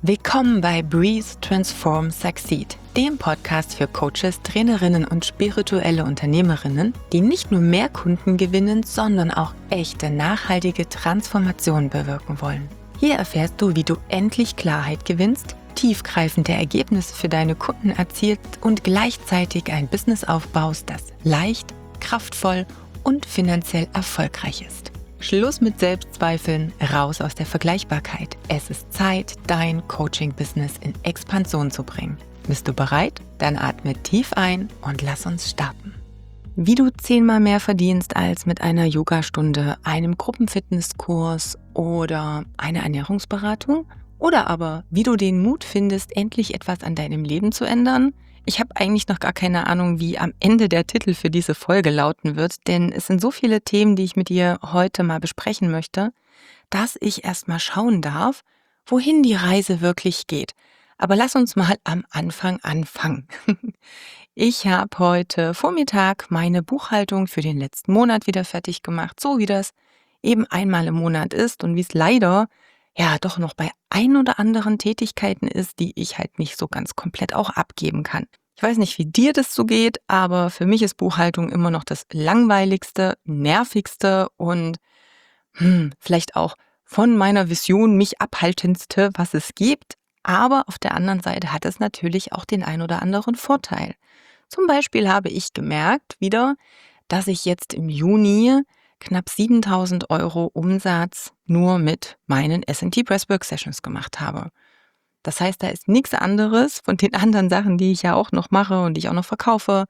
Willkommen bei Breathe, Transform, Succeed, dem Podcast für Coaches, Trainerinnen und spirituelle Unternehmerinnen, die nicht nur mehr Kunden gewinnen, sondern auch echte, nachhaltige Transformation bewirken wollen. Hier erfährst du, wie du endlich Klarheit gewinnst, tiefgreifende Ergebnisse für deine Kunden erzielst und gleichzeitig ein Business aufbaust, das leicht, kraftvoll und finanziell erfolgreich ist. Schluss mit Selbstzweifeln, raus aus der Vergleichbarkeit. Es ist Zeit, dein Coaching-Business in Expansion zu bringen. Bist du bereit? Dann atme tief ein und lass uns starten. Wie du 10-mal mehr verdienst als mit einer Yogastunde, einem Gruppenfitnesskurs oder einer Ernährungsberatung? Oder aber, wie du den Mut findest, endlich etwas an deinem Leben zu ändern? Ich habe eigentlich noch gar keine Ahnung, wie am Ende der Titel für diese Folge lauten wird, denn es sind so viele Themen, die ich mit dir heute mal besprechen möchte, dass ich erst mal schauen darf, wohin die Reise wirklich geht. Aber lass uns mal am Anfang anfangen. Ich habe heute Vormittag meine Buchhaltung für den letzten Monat wieder fertig gemacht, so wie das eben einmal im Monat ist und wie es leider ja doch noch bei ein oder anderen Tätigkeiten ist, die ich halt nicht so ganz komplett auch abgeben kann. Ich weiß nicht, wie dir das so geht, aber für mich ist Buchhaltung immer noch das langweiligste, nervigste und vielleicht auch von meiner Vision mich abhaltendste, was es gibt. Aber auf der anderen Seite hat es natürlich auch den ein oder anderen Vorteil. Zum Beispiel habe ich gemerkt wieder, dass ich jetzt im Juni knapp 7.000 € Umsatz nur mit meinen S&T Breathwork Sessions gemacht habe. Das heißt, da ist nichts anderes von den anderen Sachen, die ich ja auch noch mache und die ich auch noch verkaufe,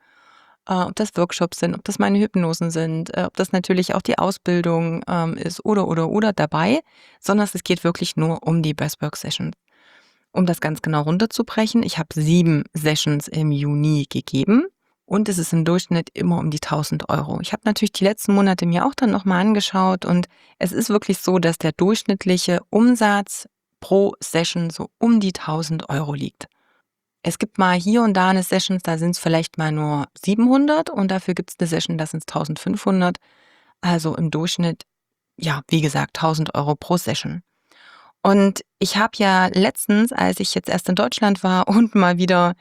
ob das Workshops sind, ob das meine Hypnosen sind, ob das natürlich auch die Ausbildung ist oder dabei, sondern es geht wirklich nur um die Breathwork Sessions. Um das ganz genau runterzubrechen, ich habe 7 Sessions im Juni gegeben. Und es ist im Durchschnitt immer um die 1.000 €. Ich habe natürlich die letzten Monate mir auch dann nochmal angeschaut und es ist wirklich so, dass der durchschnittliche Umsatz pro Session so um die 1.000 € liegt. Es gibt mal hier und da eine Session, da sind es vielleicht mal nur 700 und dafür gibt es eine Session, da sind es 1.500. Also im Durchschnitt, ja, wie gesagt, 1.000 € pro Session. Und ich habe ja letztens, als ich jetzt erst in Deutschland war und mal wieder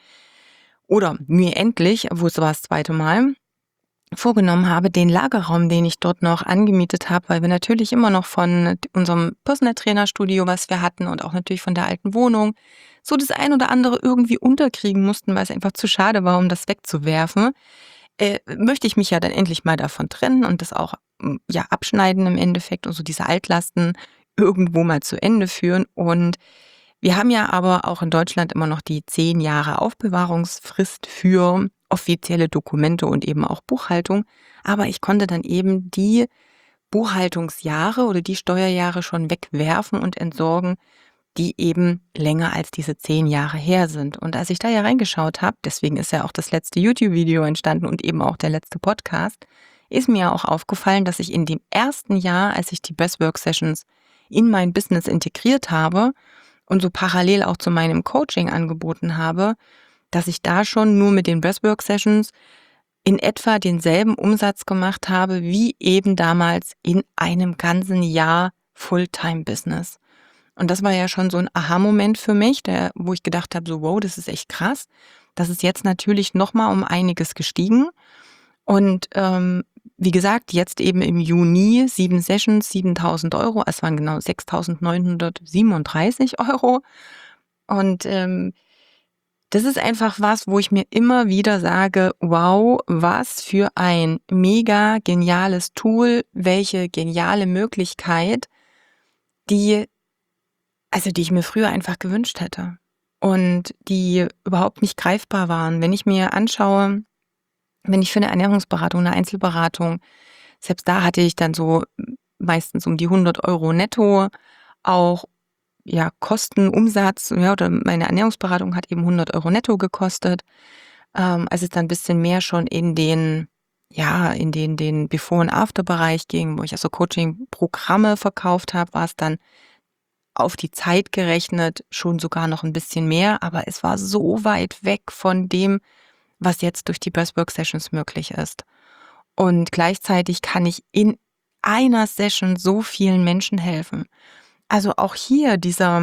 oder mir endlich, wo es war das zweite Mal, vorgenommen habe, den Lagerraum, den ich dort noch angemietet habe, weil wir natürlich immer noch von unserem Personal Trainer Studio, was wir hatten und auch natürlich von der alten Wohnung, so das ein oder andere irgendwie unterkriegen mussten, weil es einfach zu schade war, um das wegzuwerfen, möchte ich mich ja dann endlich mal davon trennen und das auch ja abschneiden im Endeffekt und so diese Altlasten irgendwo mal zu Ende führen. Und wir haben ja aber auch in Deutschland immer noch die 10 Jahre Aufbewahrungsfrist für offizielle Dokumente und eben auch Buchhaltung. Aber ich konnte dann eben die Buchhaltungsjahre oder die Steuerjahre schon wegwerfen und entsorgen, die eben länger als diese 10 Jahre her sind. Und als ich da ja reingeschaut habe, deswegen ist ja auch das letzte YouTube-Video entstanden und eben auch der letzte Podcast, ist mir auch aufgefallen, dass ich in dem ersten Jahr, als ich die Breathwork Sessions in mein Business integriert habe und so parallel auch zu meinem Coaching angeboten habe, dass ich da schon nur mit den Breathwork Sessions in etwa denselben Umsatz gemacht habe, wie eben damals in einem ganzen Jahr Fulltime-Business. Und das war ja schon so ein Aha-Moment für mich, wo ich gedacht habe, so wow, das ist echt krass. Das ist jetzt natürlich nochmal um einiges gestiegen. Und wie gesagt, jetzt eben im Juni 7 Sessions, 7.000 €, es waren genau 6.937 €. Und das ist einfach was, wo ich mir immer wieder sage, wow, was für ein mega geniales Tool, welche geniale Möglichkeit, die ich mir früher einfach gewünscht hätte und die überhaupt nicht greifbar waren. Wenn ich mir anschaue, wenn ich für eine Ernährungsberatung, eine Einzelberatung, selbst da hatte ich dann so meistens um die 100 € netto, auch ja Kosten, Umsatz, ja, oder meine Ernährungsberatung hat eben 100 € netto gekostet. Als es dann ein bisschen mehr schon in den Before- und After-Bereich ging, wo ich also Coaching-Programme verkauft habe, war es dann auf die Zeit gerechnet schon sogar noch ein bisschen mehr, aber es war so weit weg von dem, was jetzt durch die Breathwork Sessions möglich ist. Und gleichzeitig kann ich in einer Session so vielen Menschen helfen. Also auch hier dieser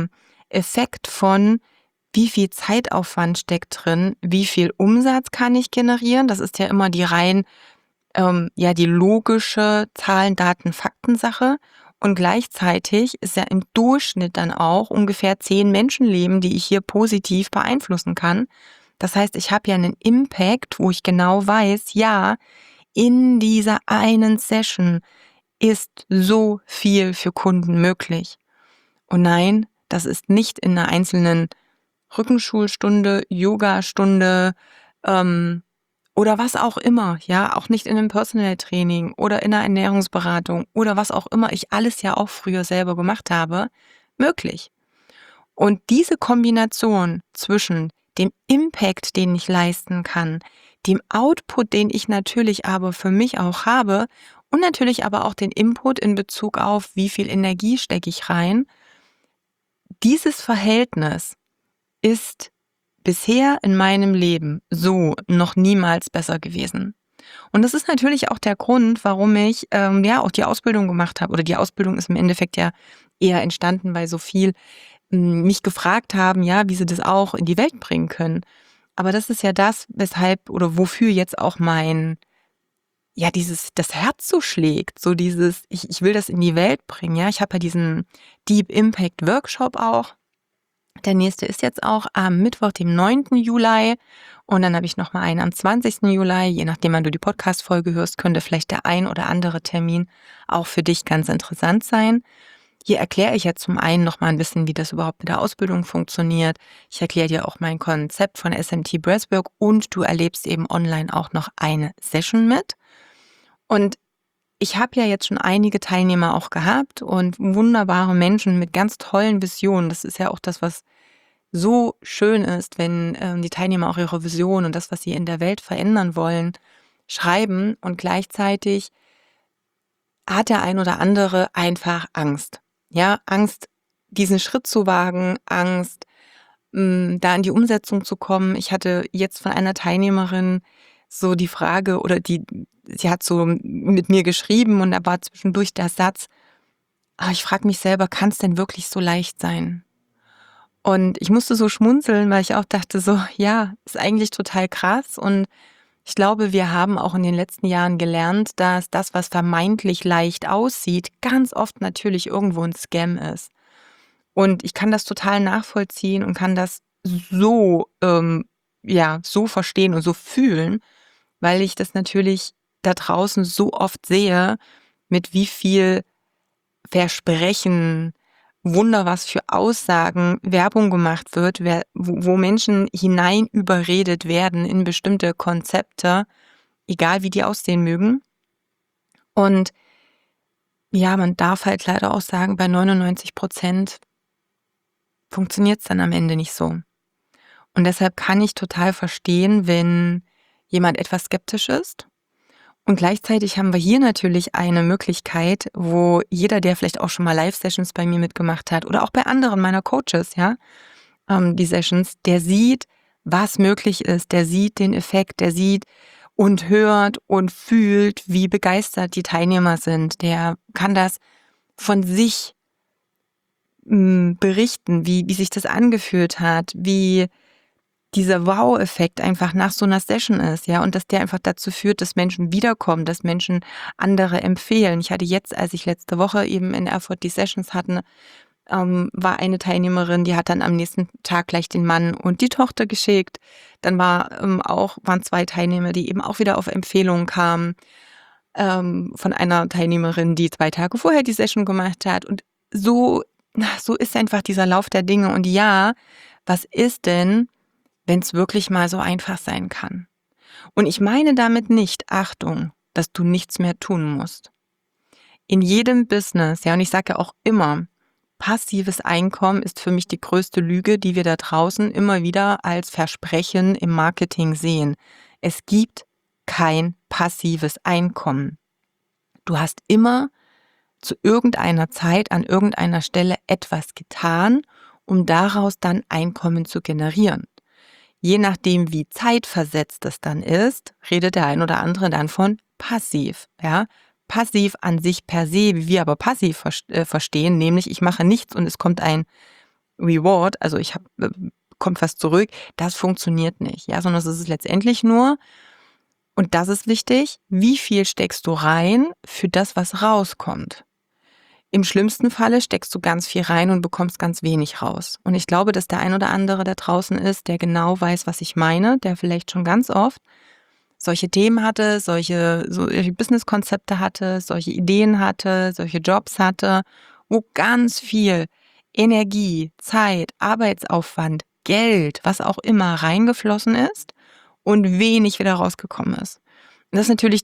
Effekt von, wie viel Zeitaufwand steckt drin, wie viel Umsatz kann ich generieren. Das ist ja immer die rein, die logische Zahlen, Daten, Fakten-Sache. Und gleichzeitig ist ja im Durchschnitt dann auch ungefähr 10 Menschenleben, die ich hier positiv beeinflussen kann. Das heißt, ich habe ja einen Impact, wo ich genau weiß, ja, in dieser einen Session ist so viel für Kunden möglich. Und nein, das ist nicht in einer einzelnen Rückenschulstunde, Yogastunde, oder was auch immer, ja, auch nicht in einem Personal Training oder in einer Ernährungsberatung oder was auch immer ich alles ja auch früher selber gemacht habe, möglich. Und diese Kombination zwischen dem Impact, den ich leisten kann, dem Output, den ich natürlich aber für mich auch habe und natürlich aber auch den Input in Bezug auf, wie viel Energie stecke ich rein, dieses Verhältnis ist bisher in meinem Leben so noch niemals besser gewesen. Und das ist natürlich auch der Grund, warum ich auch die Ausbildung gemacht habe. Oder die Ausbildung ist im Endeffekt ja eher entstanden, weil so viel mich gefragt haben, ja, wie sie das auch in die Welt bringen können. Aber das ist ja das, weshalb oder wofür jetzt auch das Herz so schlägt, so dieses, ich will das in die Welt bringen, ja. Ich habe ja diesen Deep Impact Workshop auch. Der nächste ist jetzt auch am Mittwoch, dem 9. Juli. Und dann habe ich nochmal einen am 20. Juli. Je nachdem, wann du die Podcast-Folge hörst, könnte vielleicht der ein oder andere Termin auch für dich ganz interessant sein. Hier erkläre ich ja zum einen nochmal ein bisschen, wie das überhaupt mit der Ausbildung funktioniert. Ich erkläre dir auch mein Konzept von SMT Breathwork und du erlebst eben online auch noch eine Session mit. Und ich habe ja jetzt schon einige Teilnehmer auch gehabt und wunderbare Menschen mit ganz tollen Visionen. Das ist ja auch das, was so schön ist, wenn die Teilnehmer auch ihre Vision und das, was sie in der Welt verändern wollen, schreiben. Und gleichzeitig hat der ein oder andere einfach Angst. Ja, Angst, diesen Schritt zu wagen, Angst, da in die Umsetzung zu kommen. Ich hatte jetzt von einer Teilnehmerin so die Frage sie hat so mit mir geschrieben und da war zwischendurch der Satz, ich frage mich selber, kann es denn wirklich so leicht sein? Und ich musste so schmunzeln, weil ich auch dachte so, ja, ist eigentlich total krass und ich glaube, wir haben auch in den letzten Jahren gelernt, dass das, was vermeintlich leicht aussieht, ganz oft natürlich irgendwo ein Scam ist. Und ich kann das total nachvollziehen und kann das so verstehen und so fühlen, weil ich das natürlich da draußen so oft sehe, mit wie viel Versprechen, Wunder, was für Aussagen Werbung gemacht wird, wo Menschen hinein überredet werden in bestimmte Konzepte, egal wie die aussehen mögen. Und ja, man darf halt leider auch sagen, bei 99% funktioniert es dann am Ende nicht so. Und deshalb kann ich total verstehen, wenn jemand etwas skeptisch ist. Und gleichzeitig haben wir hier natürlich eine Möglichkeit, wo jeder, der vielleicht auch schon mal Live-Sessions bei mir mitgemacht hat oder auch bei anderen meiner Coaches, ja, die Sessions, der sieht, was möglich ist, der sieht den Effekt, der sieht und hört und fühlt, wie begeistert die Teilnehmer sind. Der kann das von sich berichten, wie sich das angefühlt hat, wie dieser Wow-Effekt einfach nach so einer Session ist, ja, und dass der einfach dazu führt, dass Menschen wiederkommen, dass Menschen andere empfehlen. Ich hatte jetzt, als ich letzte Woche eben in Erfurt die Sessions hatten, war eine Teilnehmerin, die hat dann am nächsten Tag gleich den Mann und die Tochter geschickt. Dann waren 2 Teilnehmer, die eben auch wieder auf Empfehlungen kamen, von einer Teilnehmerin, die 2 Tage vorher die Session gemacht hat. Und so ist einfach dieser Lauf der Dinge. Und ja, was ist denn, wenn es wirklich mal so einfach sein kann? Und ich meine damit nicht, Achtung, dass du nichts mehr tun musst. In jedem Business, ja, und ich sage ja auch immer, passives Einkommen ist für mich die größte Lüge, die wir da draußen immer wieder als Versprechen im Marketing sehen. Es gibt kein passives Einkommen. Du hast immer zu irgendeiner Zeit an irgendeiner Stelle etwas getan, um daraus dann Einkommen zu generieren. Je nachdem, wie zeitversetzt es dann ist, redet der ein oder andere dann von passiv. Ja? Passiv an sich per se, wie wir aber passiv verstehen, nämlich ich mache nichts und es kommt ein Reward, also kommt was zurück, das funktioniert nicht, ja, sondern es ist letztendlich nur, und das ist wichtig, wie viel steckst du rein für das, was rauskommt. Im schlimmsten Falle steckst du ganz viel rein und bekommst ganz wenig raus. Und ich glaube, dass der ein oder andere da draußen ist, der genau weiß, was ich meine, der vielleicht schon ganz oft solche Themen hatte, solche Businesskonzepte hatte, solche Ideen hatte, solche Jobs hatte, wo ganz viel Energie, Zeit, Arbeitsaufwand, Geld, was auch immer reingeflossen ist und wenig wieder rausgekommen ist. Und das ist natürlich,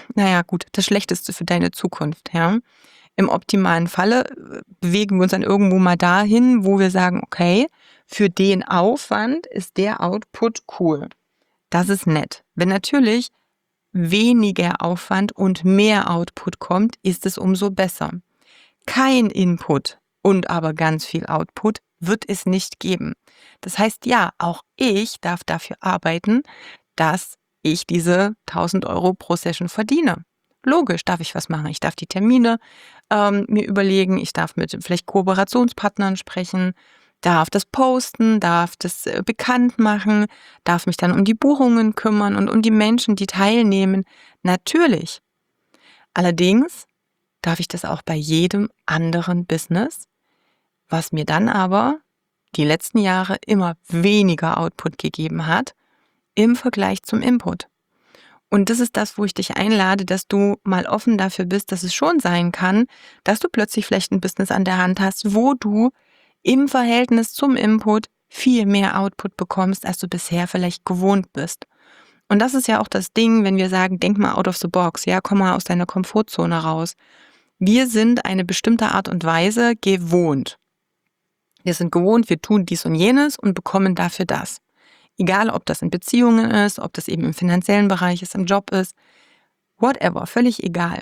das Schlechteste für deine Zukunft, ja. Im optimalen Falle bewegen wir uns dann irgendwo mal dahin, wo wir sagen, okay, für den Aufwand ist der Output cool. Das ist nett. Wenn natürlich weniger Aufwand und mehr Output kommt, ist es umso besser. Kein Input und aber ganz viel Output wird es nicht geben. Das heißt, ja, auch ich darf dafür arbeiten, dass ich diese 1.000 Euro pro Session verdiene. Logisch darf ich was machen. Ich darf die Termine mir überlegen, ich darf mit vielleicht Kooperationspartnern sprechen, darf das posten, darf das bekannt machen, darf mich dann um die Buchungen kümmern und um die Menschen, die teilnehmen. Natürlich. Allerdings darf ich das auch bei jedem anderen Business, was mir dann aber die letzten Jahre immer weniger Output gegeben hat im Vergleich zum Input. Und das ist das, wo ich dich einlade, dass du mal offen dafür bist, dass es schon sein kann, dass du plötzlich vielleicht ein Business an der Hand hast, wo du im Verhältnis zum Input viel mehr Output bekommst, als du bisher vielleicht gewohnt bist. Und das ist ja auch das Ding, wenn wir sagen, denk mal out of the box, ja, komm mal aus deiner Komfortzone raus. Wir sind eine bestimmte Art und Weise gewohnt. Wir sind gewohnt, wir tun dies und jenes und bekommen dafür das. Egal, ob das in Beziehungen ist, ob das eben im finanziellen Bereich ist, im Job ist, whatever, völlig egal.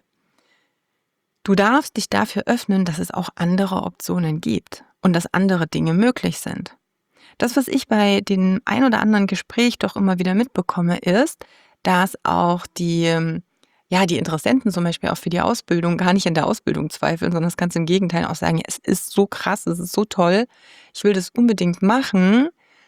Du darfst dich dafür öffnen, dass es auch andere Optionen gibt und dass andere Dinge möglich sind. Das, was ich bei dem ein oder anderen Gespräch doch immer wieder mitbekomme, ist, dass auch die Interessenten zum Beispiel auch für die Ausbildung gar nicht in der Ausbildung zweifeln, sondern das ganz im Gegenteil auch sagen, ja, es ist so krass, es ist so toll, ich will das unbedingt machen.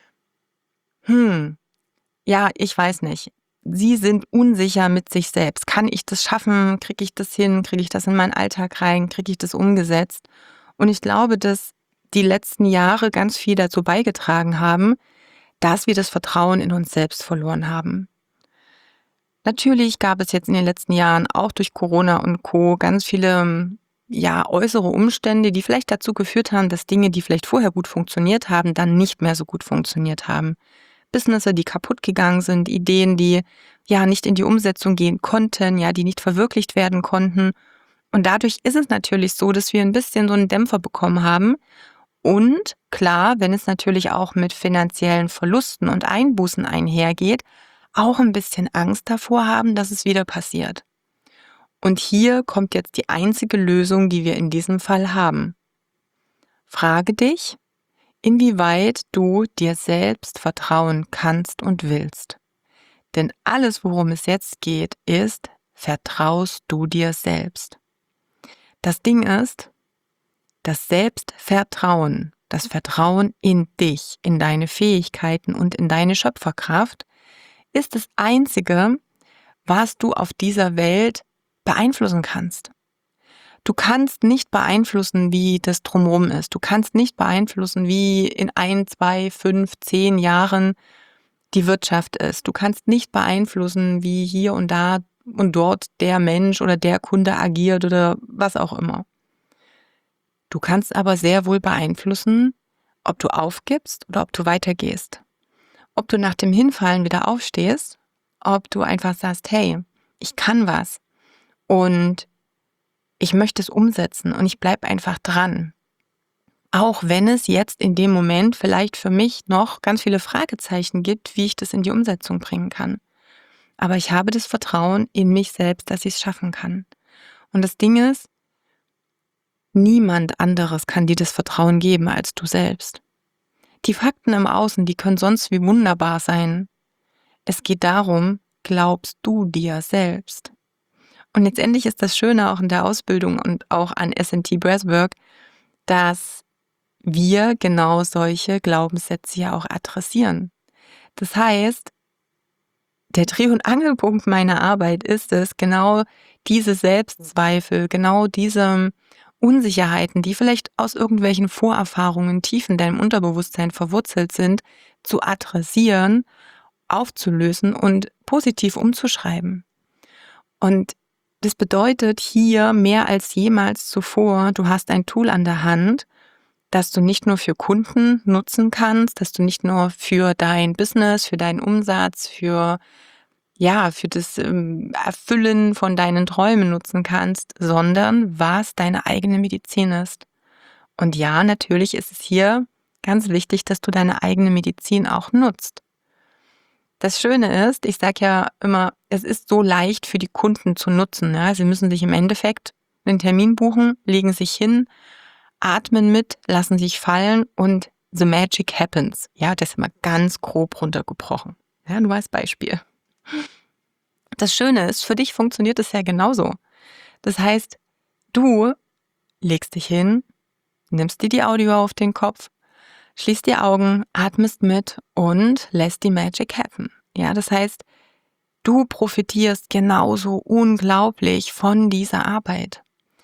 Ja, ich weiß nicht. Sie sind unsicher mit sich selbst. Kann ich das schaffen? Kriege ich das hin? Kriege ich das in meinen Alltag rein? Kriege ich das umgesetzt? Und ich glaube, dass die letzten Jahre ganz viel dazu beigetragen haben, dass wir das Vertrauen in uns selbst verloren haben. Natürlich gab es jetzt in den letzten Jahren auch durch Corona und Co. ganz viele äußere Umstände, die vielleicht dazu geführt haben, dass Dinge, die vielleicht vorher gut funktioniert haben, dann nicht mehr so gut funktioniert haben. Businesses, die kaputt gegangen sind, Ideen, die nicht in die Umsetzung gehen konnten, die nicht verwirklicht werden konnten. Und dadurch ist es natürlich so, dass wir ein bisschen so einen Dämpfer bekommen haben. Und klar, wenn es natürlich auch mit finanziellen Verlusten und Einbußen einhergeht, auch ein bisschen Angst davor haben, dass es wieder passiert. Und hier kommt jetzt die einzige Lösung, die wir in diesem Fall haben. Frage dich, inwieweit du dir selbst vertrauen kannst und willst. Denn alles, worum es jetzt geht, ist, vertraust du dir selbst. Das Ding ist, das Selbstvertrauen, das Vertrauen in dich, in deine Fähigkeiten und in deine Schöpferkraft, ist das Einzige, was du auf dieser Welt beeinflussen kannst. Du kannst nicht beeinflussen, wie das drumherum ist. Du kannst nicht beeinflussen, wie in 1, 2, 5, 10 Jahren die Wirtschaft ist. Du kannst nicht beeinflussen, wie hier und da und dort der Mensch oder der Kunde agiert oder was auch immer. Du kannst aber sehr wohl beeinflussen, ob du aufgibst oder ob du weitergehst. Ob du nach dem Hinfallen wieder aufstehst, ob du einfach sagst, hey, ich kann was und ich möchte es umsetzen und ich bleibe einfach dran. Auch wenn es jetzt in dem Moment vielleicht für mich noch ganz viele Fragezeichen gibt, wie ich das in die Umsetzung bringen kann. Aber ich habe das Vertrauen in mich selbst, dass ich es schaffen kann. Und das Ding ist, niemand anderes kann dir das Vertrauen geben als du selbst. Die Fakten im Außen, die können sonst wie wunderbar sein. Es geht darum, glaubst du dir selbst? Und letztendlich ist das Schöne auch in der Ausbildung und auch an S&T Breathwork, dass wir genau solche Glaubenssätze ja auch adressieren. Das heißt, der Dreh- und Angelpunkt meiner Arbeit ist es, genau diese Selbstzweifel, genau diese Unsicherheiten, die vielleicht aus irgendwelchen Vorerfahrungen tief in deinem Unterbewusstsein verwurzelt sind, zu adressieren, aufzulösen und positiv umzuschreiben. Und das bedeutet hier mehr als jemals zuvor, du hast ein Tool an der Hand, das du nicht nur für Kunden nutzen kannst, dass du nicht nur für dein Business, für deinen Umsatz, für das Erfüllen von deinen Träumen nutzen kannst, sondern was deine eigene Medizin ist. Und ja, natürlich ist es hier ganz wichtig, dass du deine eigene Medizin auch nutzt. Das Schöne ist, ich sage ja immer, es ist so leicht für die Kunden zu nutzen. Ja? Sie müssen sich im Endeffekt einen Termin buchen, legen sich hin, atmen mit, lassen sich fallen und the magic happens. Ja, das ist immer ganz grob runtergebrochen. Ja, nur als Beispiel. Das Schöne ist, für dich funktioniert es ja genauso. Das heißt, du legst dich hin, nimmst dir die Audio auf den Kopf, schließt die Augen, atmest mit und lässt die Magic happen. Ja, das heißt, du profitierst genauso unglaublich von dieser Arbeit.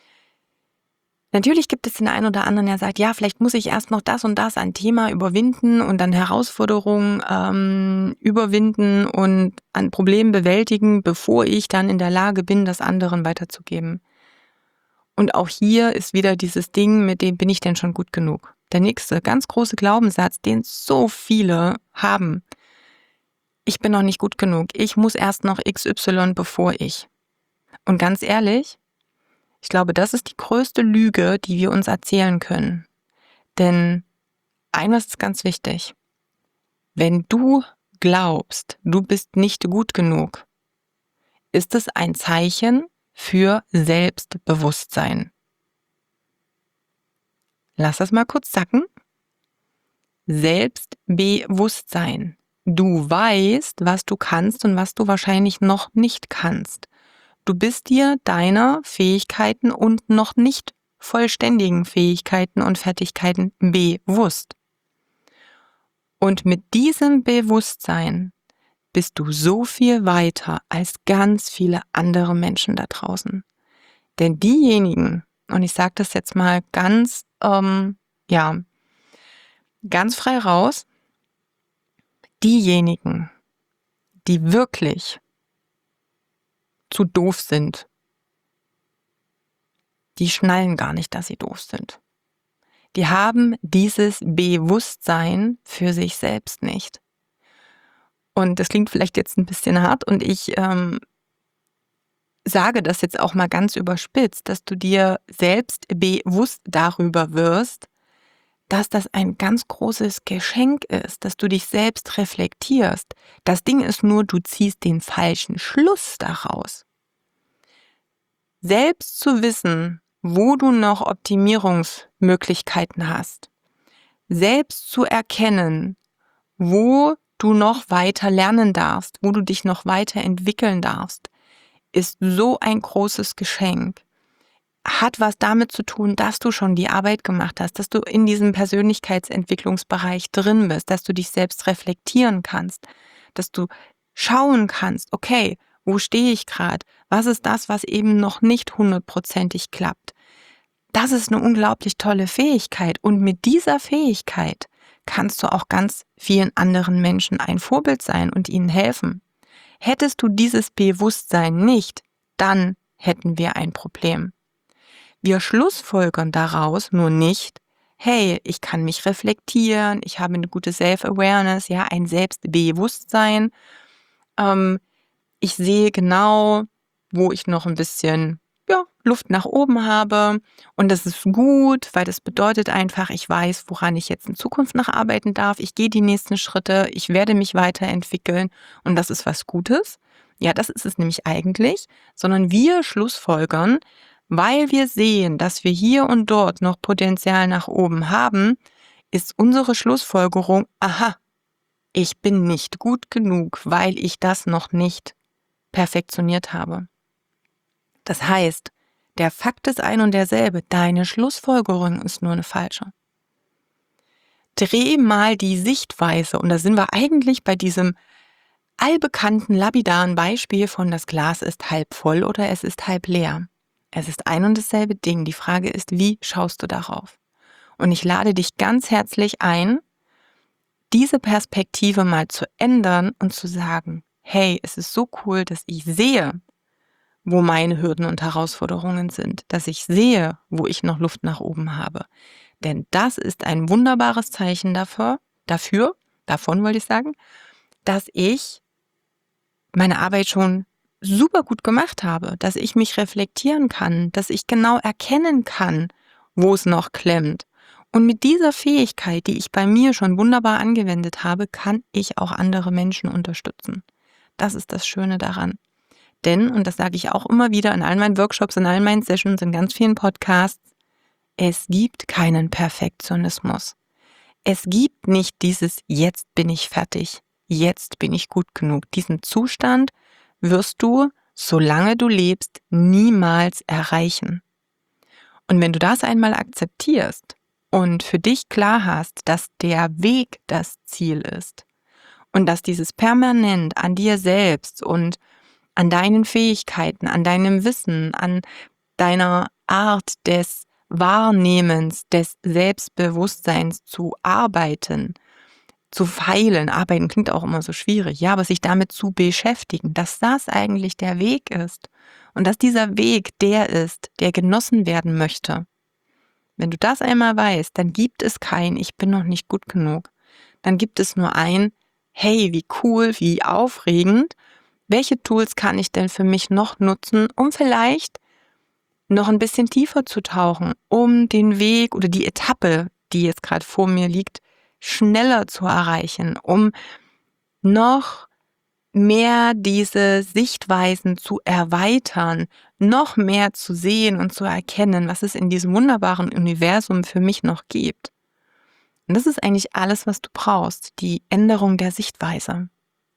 Natürlich gibt es den einen oder anderen, der sagt, ja, vielleicht muss ich erst noch das und das ein Thema überwinden und dann Herausforderungen überwinden und ein Problem bewältigen, bevor ich dann in der Lage bin, das anderen weiterzugeben. Und auch hier ist wieder dieses Ding, mit dem bin ich denn schon gut genug. Der nächste ganz große Glaubenssatz, den so viele haben. Ich bin noch nicht gut genug. Ich muss erst noch XY, bevor ich. Und ganz ehrlich, ich glaube, das ist die größte Lüge, die wir uns erzählen können. Denn eines ist ganz wichtig. Wenn du glaubst, du bist nicht gut genug, ist es ein Zeichen für Selbstbewusstsein. Lass das mal kurz sacken. Selbstbewusstsein. Du weißt, was du kannst und was du wahrscheinlich noch nicht kannst. Du bist dir deiner Fähigkeiten und noch nicht vollständigen Fähigkeiten und Fertigkeiten bewusst. Und mit diesem Bewusstsein bist du so viel weiter als ganz viele andere Menschen da draußen. Denn diejenigen, und ich sage das jetzt mal ganz frei raus, diejenigen, die wirklich zu doof sind, die schnallen gar nicht, dass sie doof sind. Die haben dieses Bewusstsein für sich selbst nicht. Und das klingt vielleicht jetzt ein bisschen hart und ich sage das jetzt auch mal ganz überspitzt, dass du dir selbst bewusst darüber wirst, dass das ein ganz großes Geschenk ist, dass du dich selbst reflektierst. Das Ding ist nur, du ziehst den falschen Schluss daraus. Selbst zu wissen, wo du noch Optimierungsmöglichkeiten hast, selbst zu erkennen, wo du noch weiter lernen darfst, wo du dich noch weiterentwickeln darfst, ist so ein großes Geschenk. Hat was damit zu tun, dass du schon die Arbeit gemacht hast, dass du in diesem Persönlichkeitsentwicklungsbereich drin bist, dass du dich selbst reflektieren kannst, dass du schauen kannst, okay, wo stehe ich gerade? Was ist das, was eben noch nicht 100%ig klappt? Das ist eine unglaublich tolle Fähigkeit und mit dieser Fähigkeit kannst du auch ganz vielen anderen Menschen ein Vorbild sein und ihnen helfen. Hättest du dieses Bewusstsein nicht, dann hätten wir ein Problem. Wir schlussfolgern daraus nur nicht, hey, ich kann mich reflektieren, ich habe eine gute Self-Awareness, ja, ein Selbstbewusstsein. Ich sehe genau, wo ich noch ein bisschen Luft nach oben habe und das ist gut, weil das bedeutet einfach, ich weiß, woran ich jetzt in Zukunft noch arbeiten darf. Ich gehe die nächsten Schritte, ich werde mich weiterentwickeln und das ist was Gutes. Ja, das ist es nämlich eigentlich, sondern wir schlussfolgern, weil wir sehen, dass wir hier und dort noch Potenzial nach oben haben, ist unsere Schlussfolgerung, aha, ich bin nicht gut genug, weil ich das noch nicht perfektioniert habe. Das heißt, der Fakt ist ein und derselbe, deine Schlussfolgerung ist nur eine falsche. Dreh mal die Sichtweise. Und da sind wir eigentlich bei diesem allbekannten, lapidaren Beispiel von das Glas ist halb voll oder es ist halb leer. Es ist ein und dasselbe Ding. Die Frage ist, wie schaust du darauf? Und ich lade dich ganz herzlich ein, diese Perspektive mal zu ändern und zu sagen, hey, es ist so cool, dass ich sehe, wo meine Hürden und Herausforderungen sind, dass ich sehe, wo ich noch Luft nach oben habe. Denn das ist ein wunderbares Zeichen davon wollte ich sagen, dass ich meine Arbeit schon super gut gemacht habe, dass ich mich reflektieren kann, dass ich genau erkennen kann, wo es noch klemmt. Und mit dieser Fähigkeit, die ich bei mir schon wunderbar angewendet habe, kann ich auch andere Menschen unterstützen. Das ist das Schöne daran. Denn, und das sage ich auch immer wieder in all meinen Workshops, in all meinen Sessions, in ganz vielen Podcasts, es gibt keinen Perfektionismus. Es gibt nicht dieses jetzt bin ich fertig, jetzt bin ich gut genug. Diesen Zustand wirst du, solange du lebst, niemals erreichen. Und wenn du das einmal akzeptierst und für dich klar hast, dass der Weg das Ziel ist und dass dieses permanent an dir selbst und an deinen Fähigkeiten, an deinem Wissen, an deiner Art des Wahrnehmens, des Selbstbewusstseins zu arbeiten, zu feilen. Arbeiten klingt auch immer so schwierig, ja, aber sich damit zu beschäftigen, dass das eigentlich der Weg ist und dass dieser Weg der ist, der genossen werden möchte. Wenn du das einmal weißt, dann gibt es kein Ich bin noch nicht gut genug. Dann gibt es nur ein Hey, wie cool, wie aufregend. Welche Tools kann ich denn für mich noch nutzen, um vielleicht noch ein bisschen tiefer zu tauchen, um den Weg oder die Etappe, die jetzt gerade vor mir liegt, schneller zu erreichen, um noch mehr diese Sichtweisen zu erweitern, noch mehr zu sehen und zu erkennen, was es in diesem wunderbaren Universum für mich noch gibt. Und das ist eigentlich alles, was du brauchst, die Änderung der Sichtweise.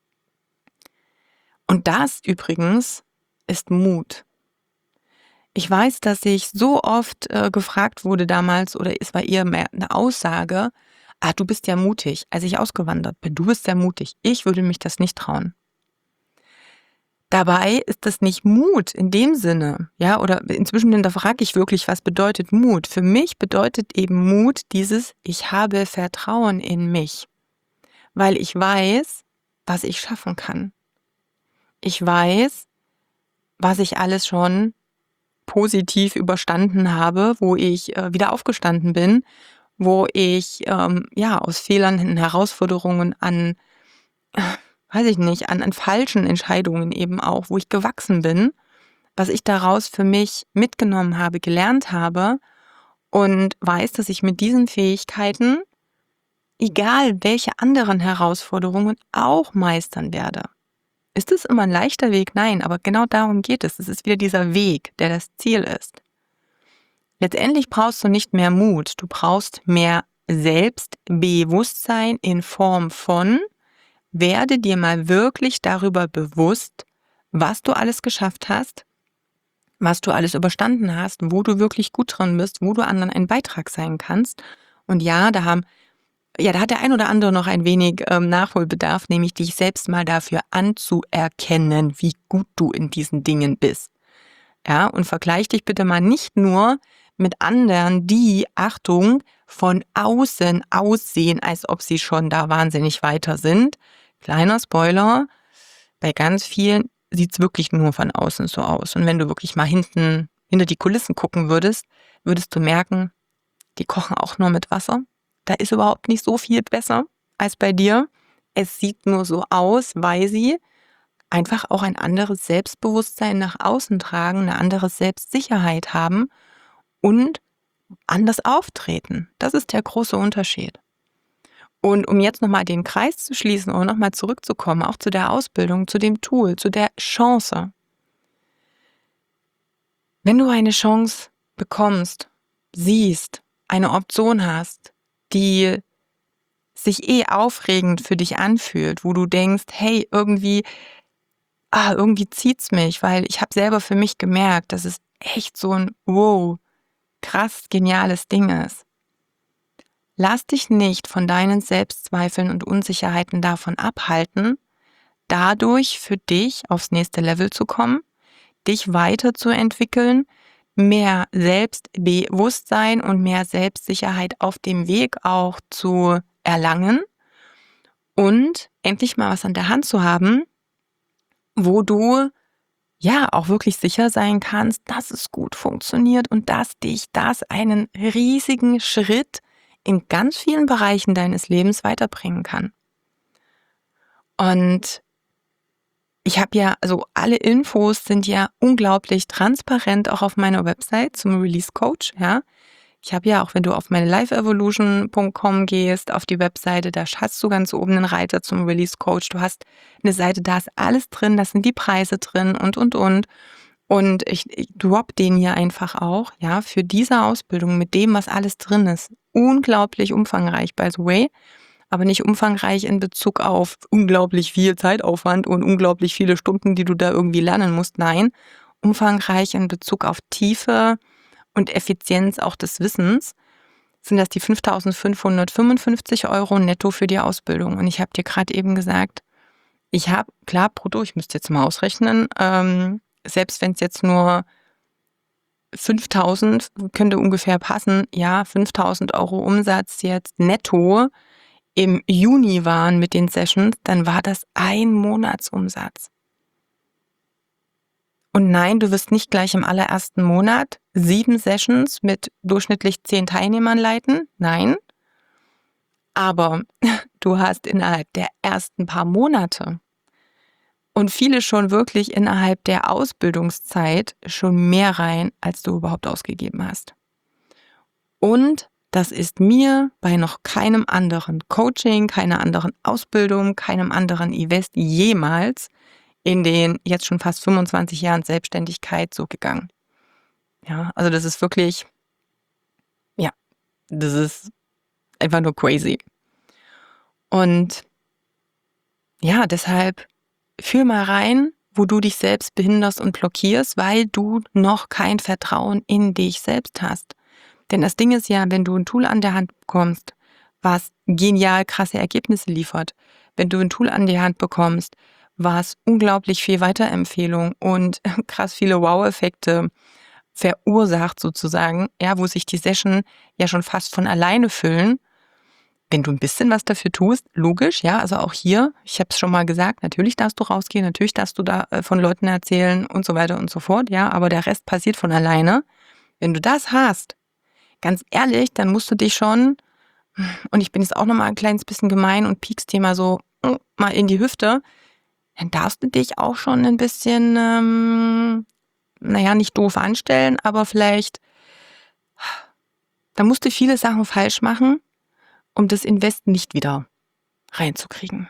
Und das übrigens ist Mut. Ich weiß, dass ich so oft gefragt wurde damals, oder es war eher mehr eine Aussage, du bist ja mutig, als ich ausgewandert bin, du bist ja mutig, ich würde mich das nicht trauen. Dabei ist das nicht Mut in dem Sinne, ja, oder inzwischen hinterfrage ich wirklich, was bedeutet Mut? Für mich bedeutet eben Mut dieses, ich habe Vertrauen in mich, weil ich weiß, was ich schaffen kann. Ich weiß, was ich alles schon positiv überstanden habe, wo ich wieder aufgestanden bin, wo ich aus Fehlern und Herausforderungen an falschen Entscheidungen eben auch, wo ich gewachsen bin, was ich daraus für mich mitgenommen habe, gelernt habe und weiß, dass ich mit diesen Fähigkeiten, egal welche anderen Herausforderungen, auch meistern werde. Ist es immer ein leichter Weg? Nein, aber genau darum geht es. Es ist wieder dieser Weg, der das Ziel ist. Letztendlich brauchst du nicht mehr Mut, du brauchst mehr Selbstbewusstsein in Form von, werde dir mal wirklich darüber bewusst, was du alles geschafft hast, was du alles überstanden hast, wo du wirklich gut drin bist, wo du anderen ein Beitrag sein kannst. Und da hat der ein oder andere noch ein wenig Nachholbedarf, nämlich dich selbst mal dafür anzuerkennen, wie gut du in diesen Dingen bist. Ja, und vergleich dich bitte mal nicht nur mit anderen, die, Achtung, von außen aussehen, als ob sie schon da wahnsinnig weiter sind. Kleiner Spoiler, bei ganz vielen sieht es wirklich nur von außen so aus. Und wenn du wirklich mal hinter die Kulissen gucken würdest du merken, die kochen auch nur mit Wasser. Da ist überhaupt nicht so viel besser als bei dir. Es sieht nur so aus, weil sie einfach auch ein anderes Selbstbewusstsein nach außen tragen, eine andere Selbstsicherheit haben und anders auftreten. Das ist der große Unterschied. Und um jetzt nochmal den Kreis zu schließen oder nochmal zurückzukommen, auch zu der Ausbildung, zu dem Tool, zu der Chance. Wenn du eine Chance bekommst, siehst, eine Option hast, die sich aufregend für dich anfühlt, wo du denkst, hey, irgendwie zieht's mich, weil ich habe selber für mich gemerkt, dass es echt so ein wow, krass geniales Ding ist. lass dich nicht von deinen Selbstzweifeln und Unsicherheiten davon abhalten, dadurch für dich aufs nächste Level zu kommen, dich weiterzuentwickeln, mehr Selbstbewusstsein und mehr Selbstsicherheit auf dem Weg auch zu erlangen und endlich mal was an der Hand zu haben, wo du ja auch wirklich sicher sein kannst, dass es gut funktioniert und dass dich das einen riesigen Schritt in ganz vielen Bereichen deines Lebens weiterbringen kann. Und ich habe ja, also alle Infos sind ja unglaublich transparent auch auf meiner Website zum Release Coach, ja. Ich habe ja auch, wenn du auf meine liveevolution.com gehst, auf die Webseite, da hast du ganz oben einen Reiter zum Release Coach. Du hast eine Seite, da ist alles drin, da sind die Preise drin und. Und ich drop den hier einfach auch, ja, für diese Ausbildung mit dem, was alles drin ist. Unglaublich umfangreich, by the way. Aber nicht umfangreich in Bezug auf unglaublich viel Zeitaufwand und unglaublich viele Stunden, die du da irgendwie lernen musst. Nein, umfangreich in Bezug auf Tiefe und Effizienz auch des Wissens sind das die 5.555 € netto für die Ausbildung. Und ich habe dir gerade eben gesagt, ich habe, klar, brutto, ich müsste jetzt mal ausrechnen, selbst wenn es jetzt nur 5.000 könnte ungefähr passen, ja, 5.000 € Umsatz jetzt netto im Juni waren mit den Sessions, dann war das ein Monatsumsatz. Und nein, du wirst nicht gleich im allerersten Monat 7 Sessions mit durchschnittlich 10 Teilnehmern leiten. Nein. Aber du hast innerhalb der ersten paar Monate und viele schon wirklich innerhalb der Ausbildungszeit schon mehr rein, als du überhaupt ausgegeben hast. Und das ist mir bei noch keinem anderen Coaching, keiner anderen Ausbildung, keinem anderen Invest jemals in den jetzt schon fast 25 Jahren Selbstständigkeit so gegangen. Ja, also das ist wirklich, ja, das ist einfach nur crazy. Und ja, deshalb fühl mal rein, wo du dich selbst behinderst und blockierst, weil du noch kein Vertrauen in dich selbst hast. Denn das Ding ist ja, wenn du ein Tool an der Hand bekommst, was genial krasse Ergebnisse liefert, wenn du ein Tool an die Hand bekommst, was unglaublich viel Weiterempfehlung und krass viele Wow-Effekte verursacht sozusagen, ja, wo sich die Session ja schon fast von alleine füllen, wenn du ein bisschen was dafür tust, logisch, ja, also auch hier, ich habe es schon mal gesagt, natürlich darfst du rausgehen, natürlich darfst du da von Leuten erzählen und so weiter und so fort, ja, aber der Rest passiert von alleine. Wenn du das hast, ganz ehrlich, dann musst du dich schon, und ich bin jetzt auch nochmal ein kleines bisschen gemein und piekst dir mal so mal in die Hüfte, dann darfst du dich auch schon ein bisschen, nicht doof anstellen, aber vielleicht, da musst du viele Sachen falsch machen, um das Invest nicht wieder reinzukriegen.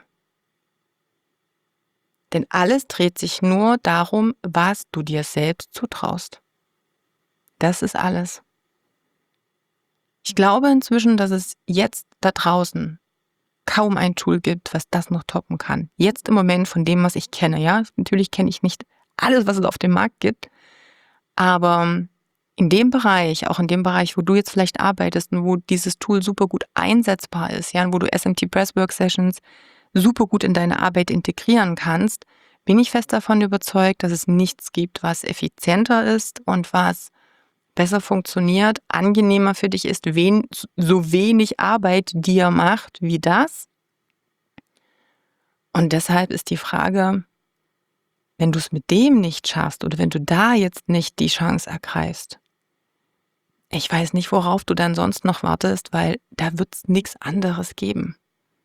Denn alles dreht sich nur darum, was du dir selbst zutraust. Das ist alles. Ich glaube inzwischen, dass es jetzt da draußen kaum ein Tool gibt, was das noch toppen kann. Jetzt im Moment von dem, was ich kenne. Ja, natürlich kenne ich nicht alles, was es auf dem Markt gibt, aber in dem Bereich, auch in dem Bereich, wo du jetzt vielleicht arbeitest und wo dieses Tool super gut einsetzbar ist, ja, und wo du SMT Presswork Sessions super gut in deine Arbeit integrieren kannst, bin ich fest davon überzeugt, dass es nichts gibt, was effizienter ist und was besser funktioniert, angenehmer für dich ist, so wenig Arbeit dir macht wie das. Und deshalb ist die Frage, wenn du es mit dem nicht schaffst oder wenn du da jetzt nicht die Chance ergreifst, ich weiß nicht, worauf du dann sonst noch wartest, weil da wird es nichts anderes geben.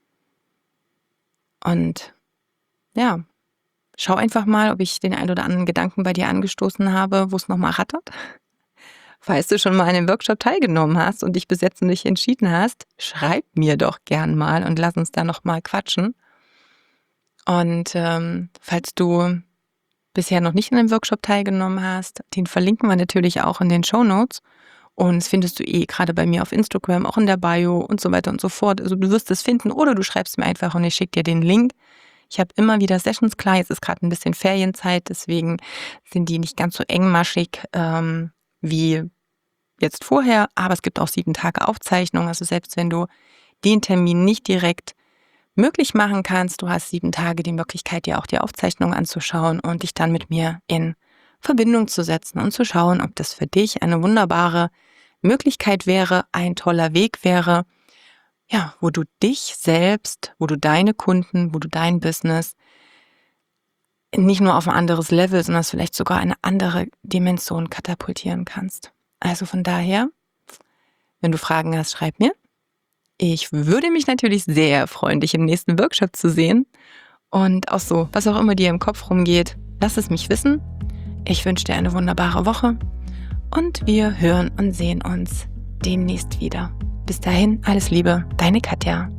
Und ja, schau einfach mal, ob ich den ein oder anderen Gedanken bei dir angestoßen habe, wo es nochmal rattert. Falls du schon mal an einem Workshop teilgenommen hast und dich bis jetzt nicht entschieden hast, schreib mir doch gern mal und lass uns da nochmal quatschen. Und falls du bisher noch nicht an einem Workshop teilgenommen hast, den verlinken wir natürlich auch in den Shownotes. Und das findest du gerade bei mir auf Instagram, auch in der Bio und so weiter und so fort. Also du wirst es finden oder du schreibst mir einfach und ich schicke dir den Link. Ich habe immer wieder Sessions, klar, jetzt ist gerade ein bisschen Ferienzeit, deswegen sind die nicht ganz so engmaschig wie jetzt vorher, aber es gibt auch 7 Tage Aufzeichnung. Also selbst wenn du den Termin nicht direkt möglich machen kannst, du hast 7 Tage die Möglichkeit, dir auch die Aufzeichnung anzuschauen und dich dann mit mir in Verbindung zu setzen und zu schauen, ob das für dich eine wunderbare Möglichkeit wäre, ein toller Weg wäre, ja, wo du dich selbst, wo du deine Kunden, wo du dein Business nicht nur auf ein anderes Level, sondern vielleicht sogar eine andere Dimension katapultieren kannst. Also von daher, wenn du Fragen hast, schreib mir. Ich würde mich natürlich sehr freuen, dich im nächsten Workshop zu sehen. Und auch so, was auch immer dir im Kopf rumgeht, lass es mich wissen. Ich wünsche dir eine wunderbare Woche und wir hören und sehen uns demnächst wieder. Bis dahin, alles Liebe, deine Katja.